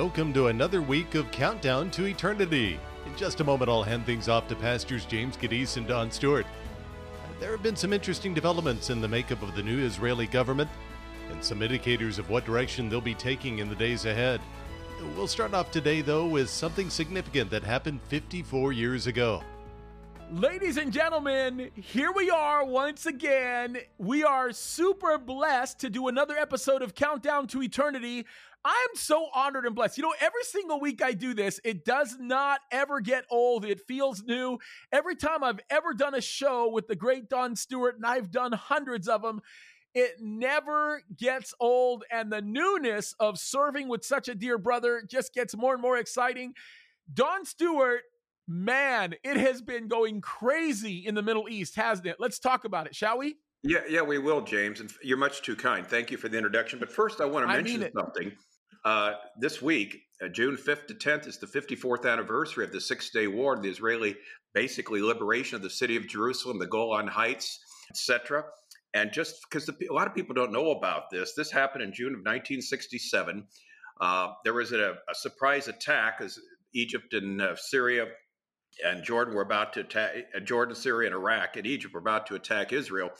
welcome to another week of Countdown to Eternity. In just a moment, I'll hand things off to Pastors James Geddes and Don Stewart. There have been some interesting developments in the makeup of the new Israeli government and some indicators of what direction they'll be taking in the days ahead. We'll start off today, though, with something significant that happened 54 years ago. Ladies and gentlemen, here we are once again. We are super blessed to do another episode of Countdown to Eternity. I'm so honored and blessed. You know, every single week I do this, it does not ever get old. It feels new. Every time I've ever done a show with the great Don Stewart, and I've done hundreds of them, it never gets old. And the newness of serving with such a dear brother just gets more and more exciting. Don Stewart, man, it has been going crazy in the Middle East, hasn't it? Let's talk about it, shall we? Yeah, we will, James. And you're much too kind. Thank you for the introduction. But first, I want to mention something. This week, June 5th to 10th, is the 54th anniversary of the Six-Day War, the Israeli, basically, liberation of the city of Jerusalem, the Golan Heights, etc. And just because a lot of people don't know about this happened in June of 1967. There was a surprise attack as Egypt and Syria and Jordan were about to attack. Jordan, Syria, and Iraq and Egypt were about to attack Israel.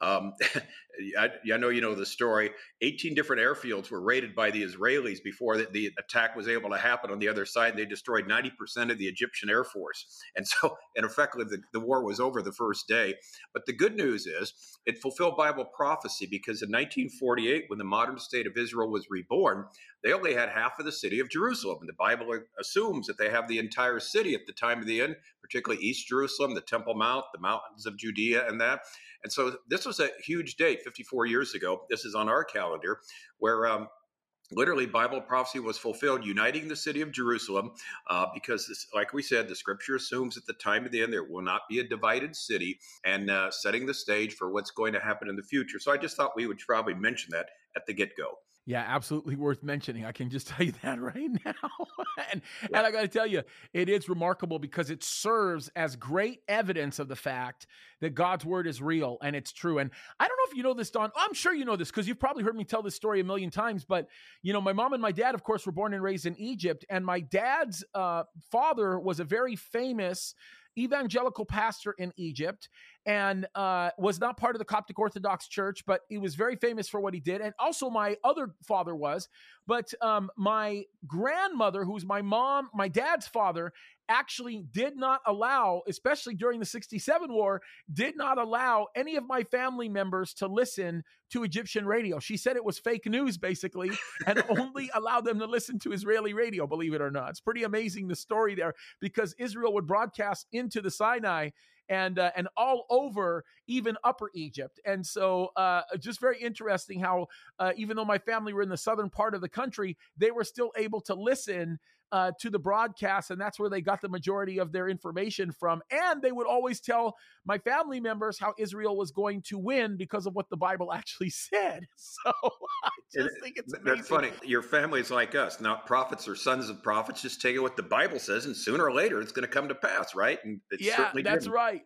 I know you know the story. 18 different airfields were raided by the Israelis before the attack was able to happen on the other side. They destroyed 90% of the Egyptian Air Force. And effectively, the war was over the first day. But the good news is it fulfilled Bible prophecy, because in 1948, when the modern state of Israel was reborn, they only had half of the city of Jerusalem. And the Bible assumes that they have the entire city at the time of the end, particularly East Jerusalem, the Temple Mount, the mountains of Judea, and that. And so this was a huge date, 54 years ago. This is on our calendar, where literally Bible prophecy was fulfilled, uniting the city of Jerusalem, because, like we said, the scripture assumes at the time of the end there will not be a divided city, and setting the stage for what's going to happen in the future. So I just thought we would probably mention that at the get-go. Yeah, absolutely worth mentioning. I can just tell you that right now. and I got to tell you, it is remarkable because it serves as great evidence of the fact that God's word is real and it's true. And I don't know if you know this, Don. I'm sure you know this because you've probably heard me tell this story a million times. But, you know, my mom and my dad, of course, were born and raised in Egypt. And my dad's father was a very famous evangelical pastor in Egypt, and was not part of the Coptic Orthodox Church, but he was very famous for what he did. And also my other father was. But my grandmother, who's my dad's father, actually did not allow, especially during the 67 war, did not allow any of my family members to listen to Egyptian radio. She said it was fake news, basically, and only allowed them to listen to Israeli radio, believe it or not. It's pretty amazing, the story there, because Israel would broadcast into the Sinai and all over, even Upper Egypt. And so just very interesting how even though my family were in the southern part of the country, they were still able to listen to the broadcast, and that's where they got the majority of their information from. And they would always tell my family members how Israel was going to win because of what the Bible actually said. So I just think it's amazing. That's funny. Your family's like us. Now, prophets are sons of prophets. Just take it what the Bible says, and sooner or later it's going to come to pass, right? And that's right.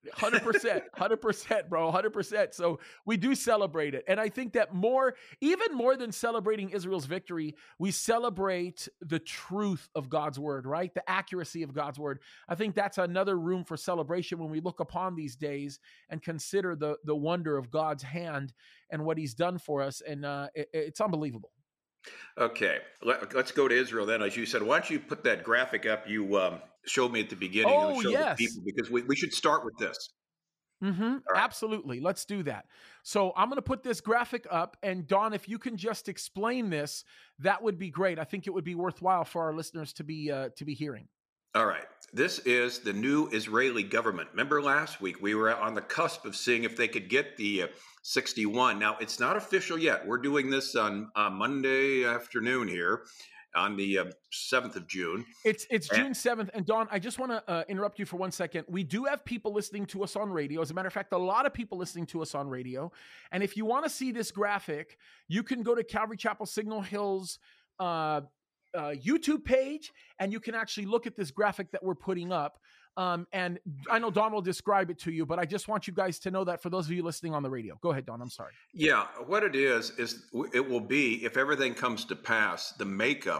100%, bro, 100%. So we do celebrate it. And I think that even more than celebrating Israel's victory, we celebrate the truth of God's word, right? The accuracy of God's word. I think that's another room for celebration when we look upon these days and consider the wonder of God's hand and what he's done for us. And it's unbelievable. Okay, let's go to Israel then. As you said, why don't you put that graphic up you showed me at the beginning? Oh, yes. The people, because we should start with this. Mm-hmm. Right. Absolutely. Let's do that. So I'm going to put this graphic up, and Don, if you can just explain this, that would be great. I think it would be worthwhile for our listeners to be hearing. All right. This is the new Israeli government. Remember last week we were on the cusp of seeing if they could get the 61. Now, it's not official yet. We're doing this on Monday afternoon here on the 7th of June. It's June 7th. And Don, I just want to interrupt you for 1 second. We do have people listening to us on radio. As a matter of fact, a lot of people listening to us on radio. And if you want to see this graphic, you can go to Calvary Chapel Signal Hills YouTube page, and you can actually look at this graphic that we're putting up. And I know Don will describe it to you, but I just want you guys to know that for those of you listening on the radio. Go ahead, Don. I'm sorry. Yeah. What it is it will be, if everything comes to pass, the makeup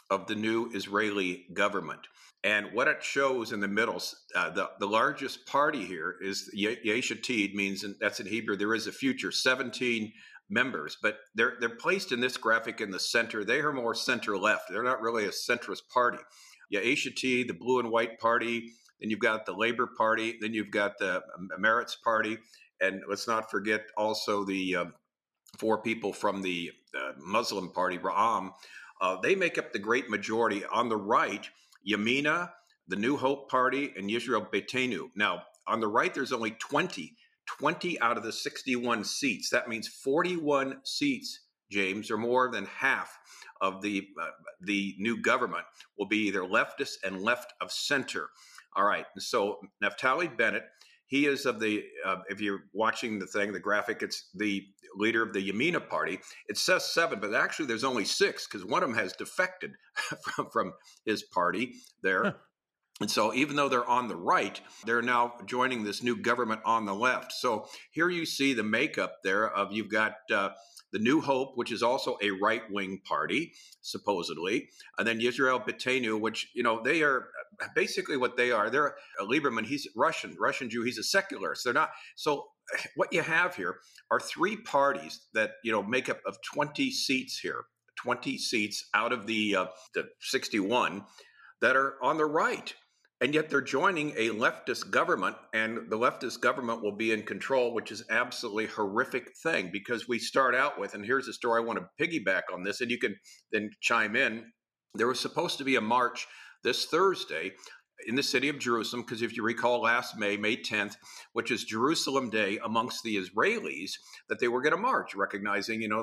of the new Israeli government. And what it shows in the middle, the largest party here is Yesh Atid, means that's in Hebrew, there is a future, 17 members, but they're placed in this graphic in the center. They are more center left. They're not really a centrist party. Yesh Atid, the blue and white party, then you've got the Labor Party, then you've got the Meretz Party, and let's not forget also the 4 people from the Muslim party, Ra'am. They make up the great majority. On the right, Yamina, the New Hope Party, and Yisrael Beitenu. Now, on the right, there's only 20 out of the 61 seats. That means 41 seats, James, or more than half of the new government will be either leftist and left of center. All right, so Naftali Bennett, he is of the, if you're watching the graphic, it's the leader of the Yamina party. It says 7, but actually there's only 6 because one of them has defected from his party there. Huh. And so even though they're on the right, they're now joining this new government on the left. So here you see the makeup there of, you've got the New Hope, which is also a right-wing party, supposedly, and then Yisrael Beitenu, which, they are basically what they are. They're Lieberman, he's Russian Jew, he's a secularist. They're not. So what you have here are 3 parties that, make up of 20 seats here, 20 seats out of the 61 that are on the right. And yet they're joining a leftist government, and the leftist government will be in control, which is absolutely horrific thing, because we start out with, and here's a story I want to piggyback on this, and you can then chime in. There was supposed to be a march this Thursday in the city of Jerusalem, because if you recall last May 10th, which is Jerusalem Day amongst the Israelis, that they were going to march, recognizing, the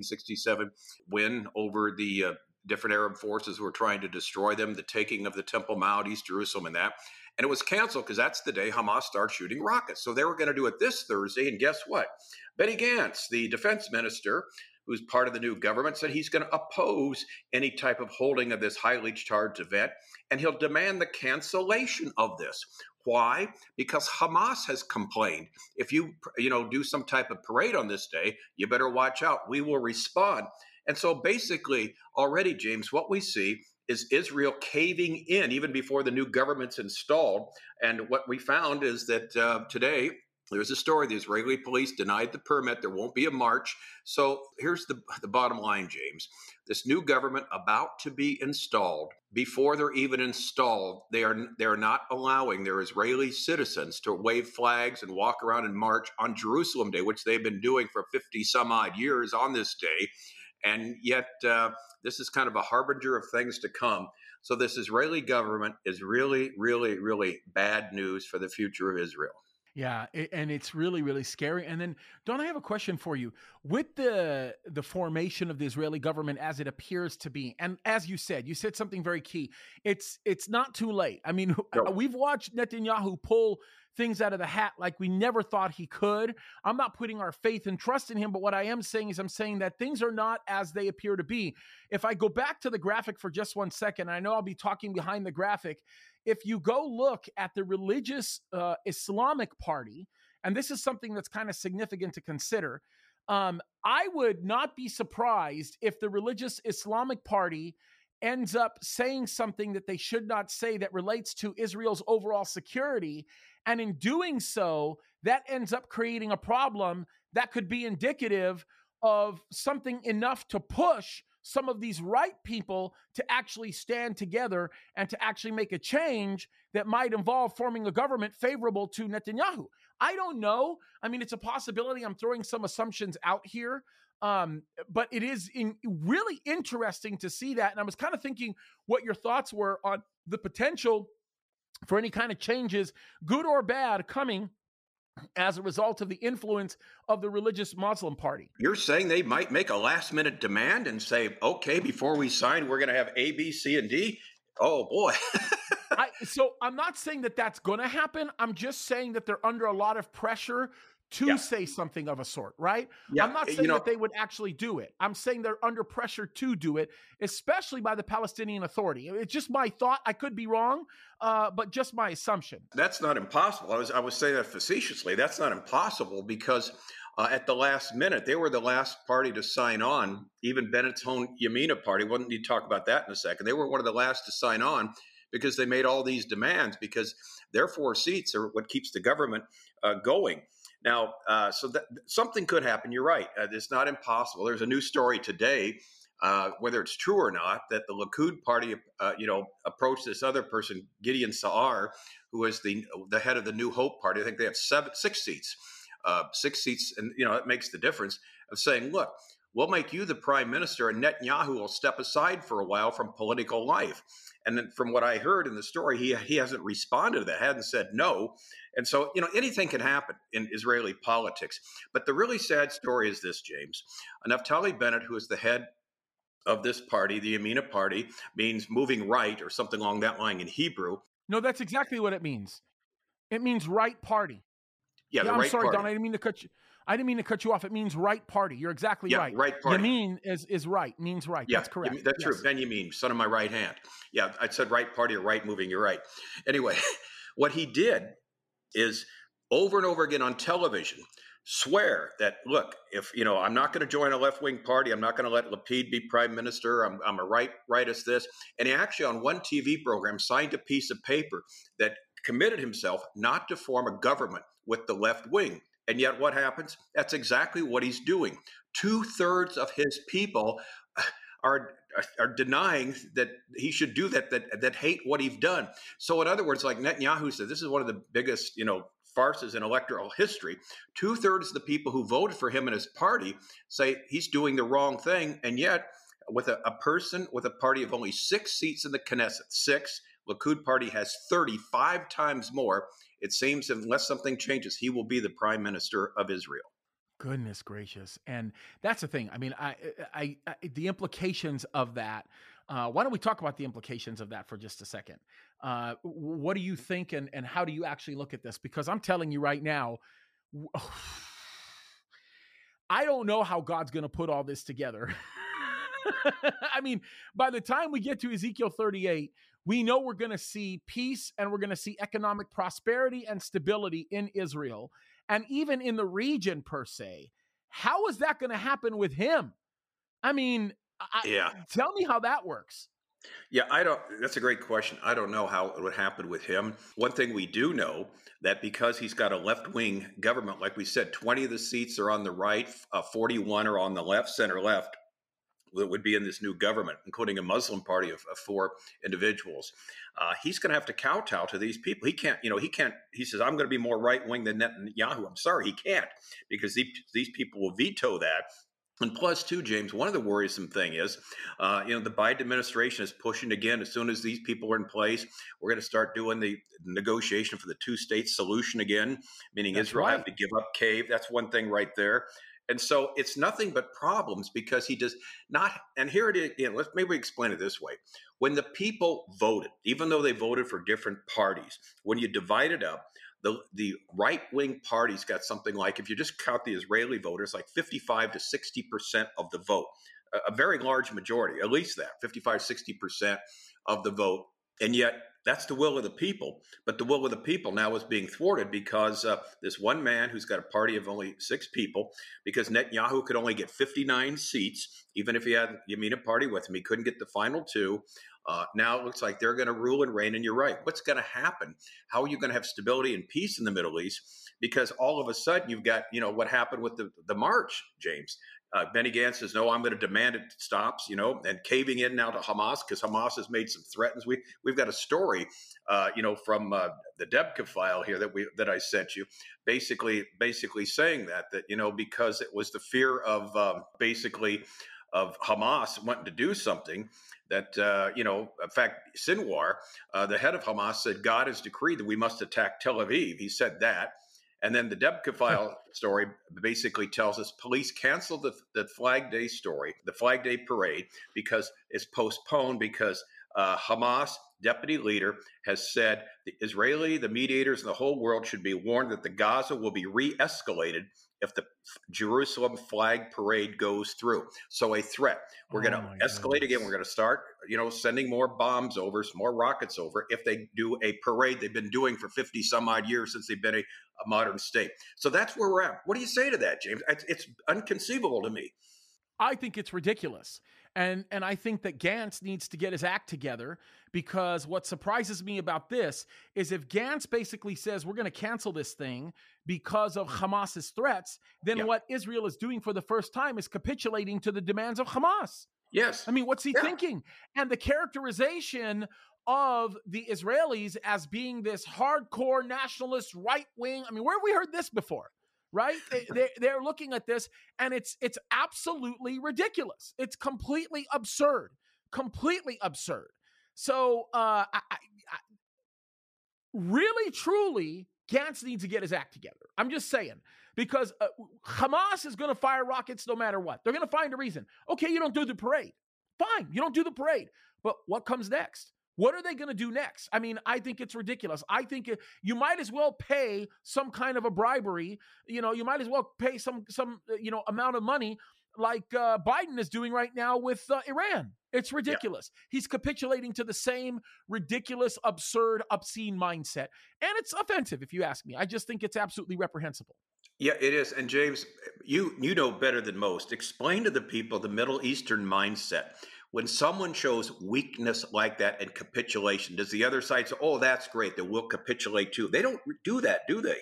1967 win over the different Arab forces were trying to destroy them, the taking of the Temple Mount, East Jerusalem, and that. And it was canceled because that's the day Hamas starts shooting rockets. So they were going to do it this Thursday. And guess what? Benny Gantz, the defense minister, who's part of the new government, said he's going to oppose any type of holding of this highly charged event. And he'll demand the cancellation of this. Why? Because Hamas has complained. If you do some type of parade on this day, you better watch out. We will respond. And so basically, already, James, what we see is Israel caving in even before the new government's installed. And what we found is that today, there's a story. The Israeli police denied the permit. There won't be a march. So here's the bottom line, James. This new government about to be installed, before they're even installed, they are not allowing their Israeli citizens to wave flags and walk around and march on Jerusalem Day, which they've been doing for 50 some odd years on this day. And yet this is kind of a harbinger of things to come. So this Israeli government is really, really, really bad news for the future of Israel. Yeah, and it's really, really scary. And then, Don, I have a question for you. With the formation of the Israeli government as it appears to be, and as you said something very key. It's not too late. I mean, no. We've watched Netanyahu pull things out of the hat like we never thought he could. I'm not putting our faith and trust in him, but what I am saying is I'm saying that things are not as they appear to be. If I go back to the graphic for just 1 second, I know I'll be talking behind the graphic. If you go look at the religious Islamic party, and this is something that's kind of significant to consider, I would not be surprised if the religious Islamic party ends up saying something that they should not say that relates to Israel's overall security. And in doing so, that ends up creating a problem that could be indicative of something enough to push some of these right people to actually stand together and to actually make a change that might involve forming a government favorable to Netanyahu. I don't know. I mean, it's a possibility. I'm throwing some assumptions out here. But it is really interesting to see that. And I was kind of thinking what your thoughts were on the potential for any kind of changes, good or bad, coming as a result of the influence of the religious Muslim party. You're saying they might make a last-minute demand and say, okay, before we sign, we're going to have A, B, C, and D? Oh, boy. So I'm not saying that that's going to happen. I'm just saying that they're under a lot of pressure to say something of a sort, right? Yeah. I'm not saying that they would actually do it. I'm saying they're under pressure to do it, especially by the Palestinian Authority. It's just my thought. I could be wrong, but just my assumption. That's not impossible. I was saying that facetiously. That's not impossible because at the last minute. They were the last party to sign on. Even Bennett's own Yamina party, we need to talk about that in a second. They were one of the last to sign on because they made all these demands because their 4 seats are what keeps the government going. Now, so that something could happen. You're right. It's not impossible. There's a new story today, whether it's true or not, that the Likud party, approached this other person, Gideon Saar, who is the head of the New Hope party. I think they have 6 seats. 6 seats, and it makes the difference of saying, look, we'll make you the prime minister, and Netanyahu will step aside for a while from political life. And then from what I heard in the story, he hasn't responded to that, hadn't said no. And so, anything can happen in Israeli politics. But the really sad story is this, James. Naftali Bennett, who is the head of this party, the Yamina party, means moving right or something along that line in Hebrew. No, that's exactly what it means. It means right party. Yeah, the I'm right sorry, party. Don. I didn't mean to cut you off. It means right party. You're exactly right. Right party. Yamin is right. Means right. Yeah, that's correct. That's true. Ben Yamin, son of my right hand. Yeah, I said right party or right moving. You're right. Anyway, what he did is over and over again on television swear that, look, if I'm not going to join a left-wing party, I'm not going to let Lapid be prime minister. I'm a rightist this. And he actually on one TV program signed a piece of paper that committed himself not to form a government with the left wing. And yet what happens? That's exactly what he's doing. 2/3 of his people are denying that he should do that hate what he's done. So in other words, like Netanyahu said, this is one of the biggest, farces in electoral history. 2/3 of the people who voted for him and his party say he's doing the wrong thing. And yet with a person with a party of only 6 seats in the Knesset, 6, Likud party has 35 times more. It seems unless something changes, he will be the prime minister of Israel. Goodness gracious. And that's the thing. I mean, I the implications of that. Why don't we talk about the implications of that for just a second? What do you think and how do you actually look at this? Because I'm telling you right now, I don't know how God's going to put all this together. I mean, by the time we get to Ezekiel 38, we know we're going to see peace and we're going to see economic prosperity and stability in Israel and even in the region per se. How is that going to happen with him? I mean, tell me how that works. Yeah, that's a great question. I don't know how it would happen with him. One thing we do know that because he's got a left-wing government, like we said, 20 of the seats are on the right, 41 are on the left, center left. That would be in this new government, including a Muslim party of 4 individuals. He's going to have to kowtow to these people. He can't, he says, I'm going to be more right-wing than Netanyahu. I'm sorry, he can't, because these people will veto that. And plus, too, James, one of the worrisome thing is, the Biden administration is pushing again. As soon as these people are in place, we're going to start doing the negotiation for the 2-state solution again, meaning that's Israel have to give up cave. That's one thing right there. And so it's nothing but problems because he does not. And here it is. Let's maybe explain it this way. When the people voted, even though they voted for different parties, when you divide it up, the right-wing parties got something like, if you just count the Israeli voters, like 55 to 60% of the vote, a very large majority, at least that, 55, 60% of the vote. And yet that's the will of the people. But the will of the people now is being thwarted because this one man who's got a party of only 6 people, because Netanyahu could only get 59 seats, even if he had Yamina party with him, he couldn't get the final 2. Now it looks like they're going to rule and reign. And you're right. What's going to happen? How are you going to have stability and peace in the Middle East? Because all of a sudden you've got, what happened with the march, James. Benny Gantz says, no, I'm going to demand it stops, and caving in now to Hamas because Hamas has made some threats. We've got a story, from the Debka file here that I sent you, basically saying that because it was the fear of of Hamas wanting to do something that, in fact, Sinwar, the head of Hamas said, God has decreed that we must attack Tel Aviv. He said that. And then the Debka file story basically tells us police canceled the Flag Day story, the Flag Day parade, because it's postponed because Hamas deputy leader has said the mediators, and the whole world should be warned that the Gaza will be re-escalated if the Jerusalem flag parade goes through. So a threat. We're going to escalate again. We're going to start, sending more bombs over, some more rockets over if they do a parade they've been doing for 50 some odd years since they've been a modern state. So that's where we're at. What do you say to that, James? It's inconceivable to me. I think it's ridiculous. And I think that Gantz needs to get his act together, because what surprises me about this is if Gantz basically says we're going to cancel this thing because of Hamas's threats, then what Israel is doing for the first time is capitulating to the demands of Hamas. Yes. I mean, what's he thinking? And the characterization of the Israelis as being this hardcore nationalist right wing. I mean, where have we heard this before? Right? They're looking at this, and it's absolutely ridiculous. It's completely absurd. Completely absurd. So I really, truly, Gantz needs to get his act together. I'm just saying, because Hamas is going to fire rockets no matter what. They're going to find a reason. Okay, you don't do the parade. Fine, you don't do the parade. But what comes next? What are they going to do next? I mean, I think it's ridiculous. I think you might as well pay some kind of a bribery. You might as well pay some amount of money like Biden is doing right now with Iran. It's ridiculous. Yeah. He's capitulating to the same ridiculous, absurd, obscene mindset. And it's offensive, if you ask me. I just think it's absolutely reprehensible. Yeah, it is. And James, you know better than most. Explain to the people the Middle Eastern mindset. When someone shows weakness like that and capitulation, does the other side say, oh, that's great, then we'll capitulate too? They don't do that, do they?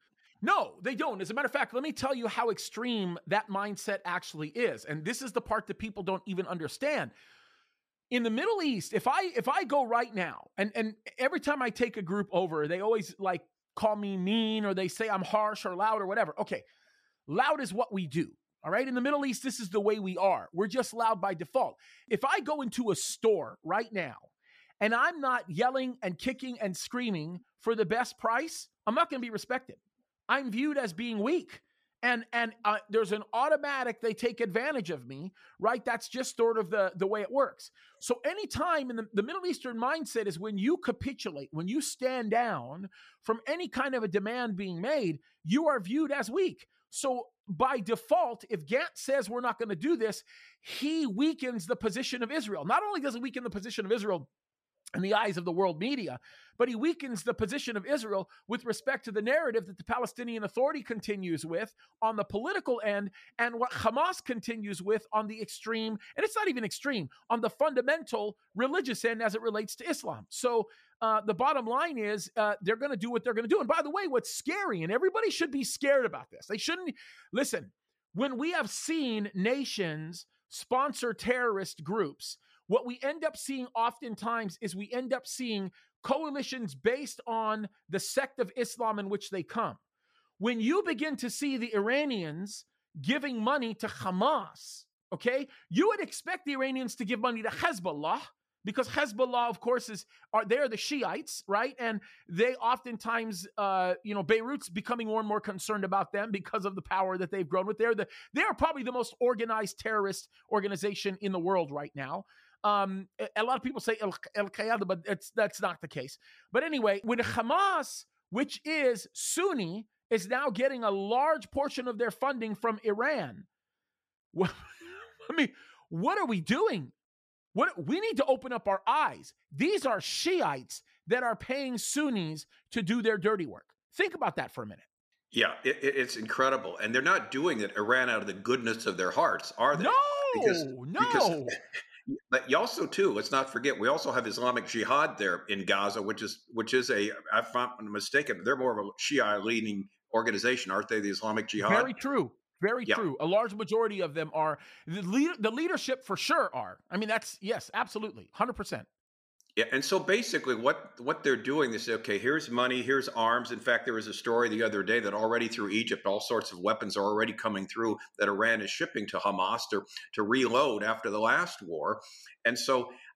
No, they don't. As a matter of fact, let me tell you how extreme that mindset actually is. And this is the part that people don't even understand. In the Middle East, if I go right now, and every time I take a group over, they always like call me mean, or they say I'm harsh or loud or whatever. Okay, loud is what we do. All right. In the Middle East, this is the way we are. We're just loud by default. If I go into a store right now and I'm not yelling and kicking and screaming for the best price, I'm not going to be respected. I'm viewed as being weak. And there's an automatic, they take advantage of me, right? That's just sort of the way it works. So anytime in the Middle Eastern mindset is when you capitulate, when you stand down from any kind of a demand being made, you are viewed as weak. So by default, if Gantz says we're not going to do this, he weakens the position of Israel. Not only does he weaken the position of Israel in the eyes of the world media, but he weakens the position of Israel with respect to the narrative that the Palestinian Authority continues with on the political end, and what Hamas continues with on the extreme, and it's not even extreme, on the fundamental religious end as it relates to Islam. So the bottom line is they're going to do what they're going to do. And by the way, what's scary, and everybody should be scared about this, they shouldn't, listen, when we have seen nations sponsor terrorist groups, what we end up seeing oftentimes is we end up seeing coalitions based on the sect of Islam in which they come. When you begin to see the Iranians giving money to Hamas, okay, you would expect the Iranians to give money to Hezbollah, because Hezbollah, of course, they're the Shiites, right? And they oftentimes, Beirut's becoming more and more concerned about them because of the power that they've grown with. They are probably the most organized terrorist organization in the world right now. A lot of people say Al-Qaeda, but that's not the case. But anyway, when Hamas, which is Sunni, is now getting a large portion of their funding from Iran, well, I mean, what are we doing? We need to open up our eyes. These are Shiites that are paying Sunnis to do their dirty work. Think about that for a minute. Yeah, it's incredible. And they're not doing it, Iran, out of the goodness of their hearts, are they? No. But you also, too, let's not forget, we also have Islamic Jihad there in Gaza, which is if I'm mistaken, they're more of a Shia-leaning organization, aren't they, the Islamic Jihad? Very true. Very true. A large majority of them are. The leadership for sure are. I mean, yes, absolutely, 100%. Yeah, and so basically what they're doing, they say, okay, here's money, here's arms. In fact, there was a story the other day that already through Egypt, all sorts of weapons are already coming through that Iran is shipping to Hamas to reload after the last war. And so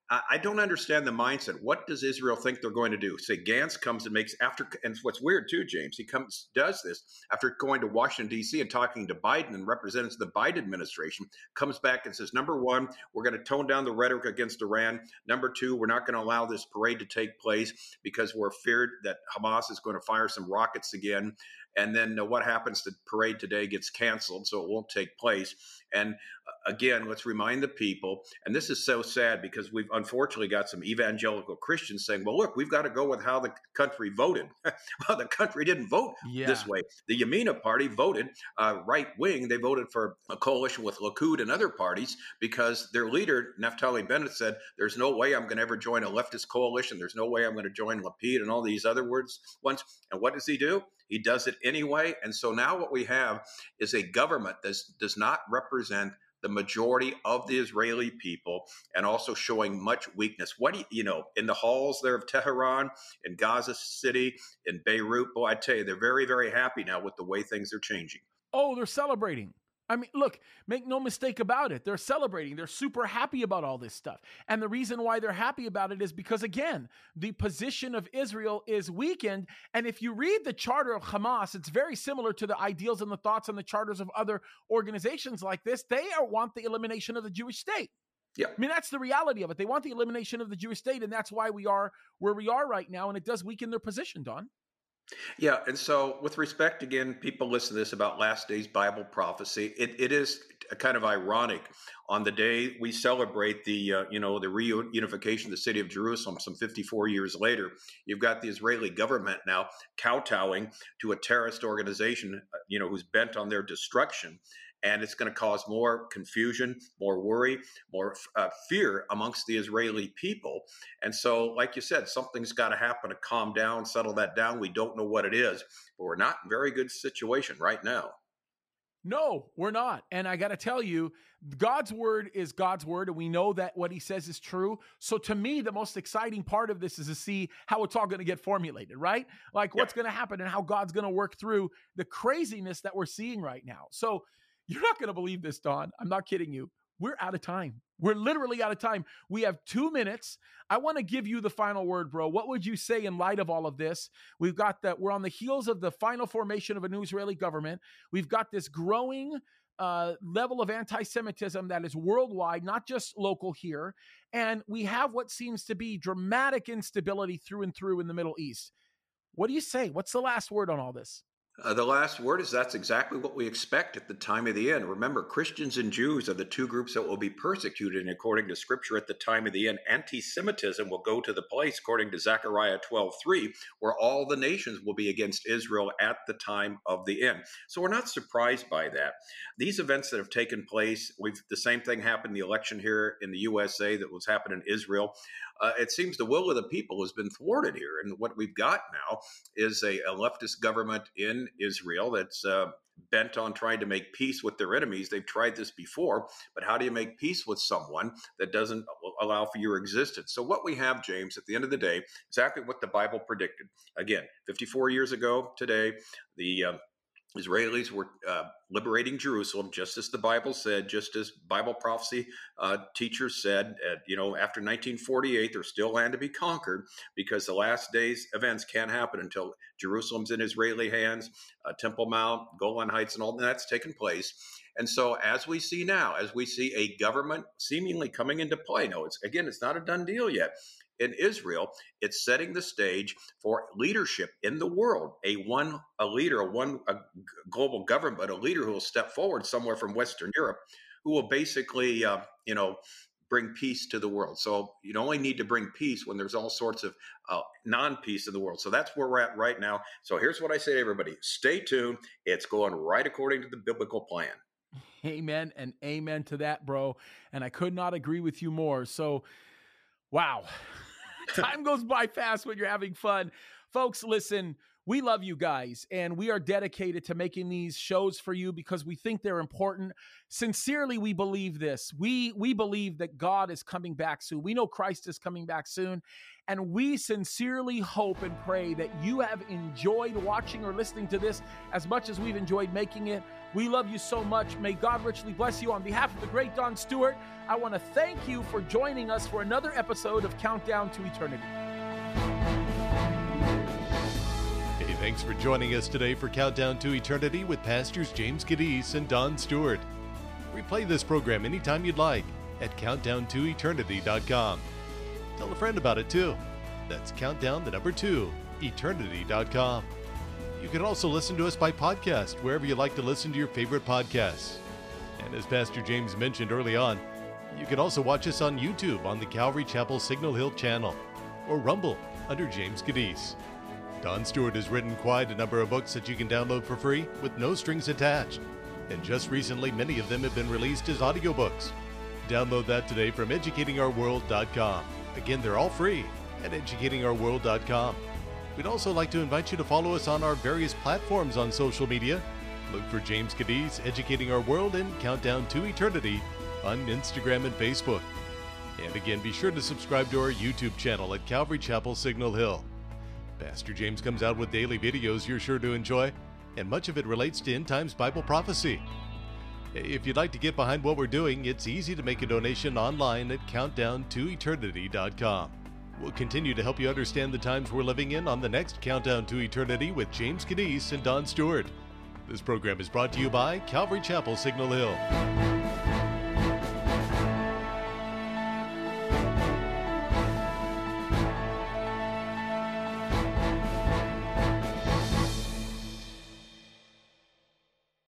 I don't understand the mindset. What does Israel think they're going to do? Say Gantz comes and makes after, and what's weird too, James, he does this after going to Washington, D.C. and talking to Biden and representatives of the Biden administration, comes back and says, number one, we're going to tone down the rhetoric against Iran. Number two, we're not going to allow this parade to take place because we're feared that Hamas is going to fire some rockets again. And then what happens? The parade today gets canceled, so it won't take place. And again, let's remind the people, and this is so sad because we've unfortunately got some evangelical Christians saying, well, look, we've got to go with how the country voted. Well, the country didn't vote this way. The Yamina party voted right wing. They voted for a coalition with Likud and other parties because their leader, Naftali Bennett, said, there's no way I'm going to ever join a leftist coalition. There's no way I'm going to join Lapid and all these other ones. And what does he do? He does it anyway. And so now what we have is a government that does not represent the majority of the Israeli people and also showing much weakness. What do you know, in the halls there of Tehran, in Gaza City, in Beirut, boy, I tell you, they're very, very happy now with the way things are changing. Oh, they're celebrating. I mean, look, make no mistake about it. They're celebrating. They're super happy about all this stuff. And the reason why they're happy about it is because, again, the position of Israel is weakened. And if you read the charter of Hamas, it's very similar to the ideals and the thoughts and the charters of other organizations like this. They want the elimination of the Jewish state. Yeah. I mean, that's the reality of it. They want the elimination of the Jewish state. And that's why we are where we are right now. And it does weaken their position, Don. Yeah, and so with respect, again, people listen to this about last days Bible prophecy. It is kind of ironic on the day we celebrate the reunification of the city of Jerusalem some 54 years later. You've got the Israeli government now kowtowing to a terrorist organization, who's bent on their destruction. And it's going to cause more confusion, more worry, more fear amongst the Israeli people. And so, like you said, something's got to happen to calm down, settle that down. We don't know what it is, but we're not in a very good situation right now. No, we're not. And I got to tell you, God's word is God's word, and we know that what he says is true. So to me, the most exciting part of this is to see how it's all going to get formulated, right? Like what's going to happen and how God's going to work through the craziness that we're seeing right now. So you're not going to believe this, Don. I'm not kidding you. We're out of time. We're literally out of time. We have 2 minutes. I want to give you the final word, bro. What would you say in light of all of this? We're on the heels of the final formation of a new Israeli government. We've got this growing level of anti-Semitism that is worldwide, not just local here. And we have what seems to be dramatic instability through and through in the Middle East. What do you say? What's the last word on all this? The last word is that's exactly what we expect at the time of the end. Remember, Christians and Jews are the two groups that will be persecuted, and according to Scripture, at the time of the end, anti-Semitism will go to the place, according to Zechariah 12:3, where all the nations will be against Israel at the time of the end. So we're not surprised by that. These events that have taken place, the same thing happened in the election here in the USA that was happening in Israel. It seems the will of the people has been thwarted here. And what we've got now is a leftist government in Israel that's bent on trying to make peace with their enemies. They've tried this before, but how do you make peace with someone that doesn't allow for your existence? So what we have, James, at the end of the day, exactly what the Bible predicted. Again, 54 years ago today, the Israelis were liberating Jerusalem, just as the Bible said, just as Bible prophecy teachers said. After 1948, there's still land to be conquered because the last days events can't happen until Jerusalem's in Israeli hands, Temple Mount, Golan Heights, and all that's taken place. And so as we see now, as we see a government seemingly coming into play, it's not a done deal yet. In Israel, it's setting the stage for leadership in the world, a global government, a leader who will step forward somewhere from Western Europe, who will basically, bring peace to the world. So you only need to bring peace when there's all sorts of non-peace in the world. So that's where we're at right now. So here's what I say to everybody. Stay tuned. It's going right according to the biblical plan. Amen and amen to that, bro. And I could not agree with you more. So, wow. Time goes by fast when you're having fun. Folks, listen, We love you guys, and we are dedicated to making these shows for you because we think they're important. Sincerely, we believe this. We believe that God is coming back soon. We know Christ is coming back soon, and we sincerely hope and pray that you have enjoyed watching or listening to this as much as we've enjoyed making it. We love you so much. May God richly bless you. On behalf of the great Don Stewart, I want to thank you for joining us for another episode of Countdown to Eternity. Hey, thanks for joining us today for Countdown to Eternity with Pastors James Kaddis and Don Stewart. Replay this program anytime you'd like at countdowntoeternity.com. Tell a friend about it too. That's countdown2, eternity.com. You can also listen to us by podcast wherever you like to listen to your favorite podcasts. And as Pastor James mentioned early on, you can also watch us on YouTube on the Calvary Chapel Signal Hill channel or Rumble under James Kaddis. Don Stewart has written quite a number of books that you can download for free with no strings attached. And just recently, many of them have been released as audiobooks. Download that today from educatingourworld.com. Again, they're all free at educatingourworld.com. We'd also like to invite you to follow us on our various platforms on social media. Look for James Kaddis, Educating Our World, and Countdown to Eternity on Instagram and Facebook. And again, be sure to subscribe to our YouTube channel at Calvary Chapel Signal Hill. Pastor James comes out with daily videos you're sure to enjoy, and much of it relates to end times Bible prophecy. If you'd like to get behind what we're doing, it's easy to make a donation online at countdowntoeternity.com. We'll continue to help you understand the times we're living in on the next Countdown to Eternity with James Kaddis and Don Stewart. This program is brought to you by Calvary Chapel Signal Hill.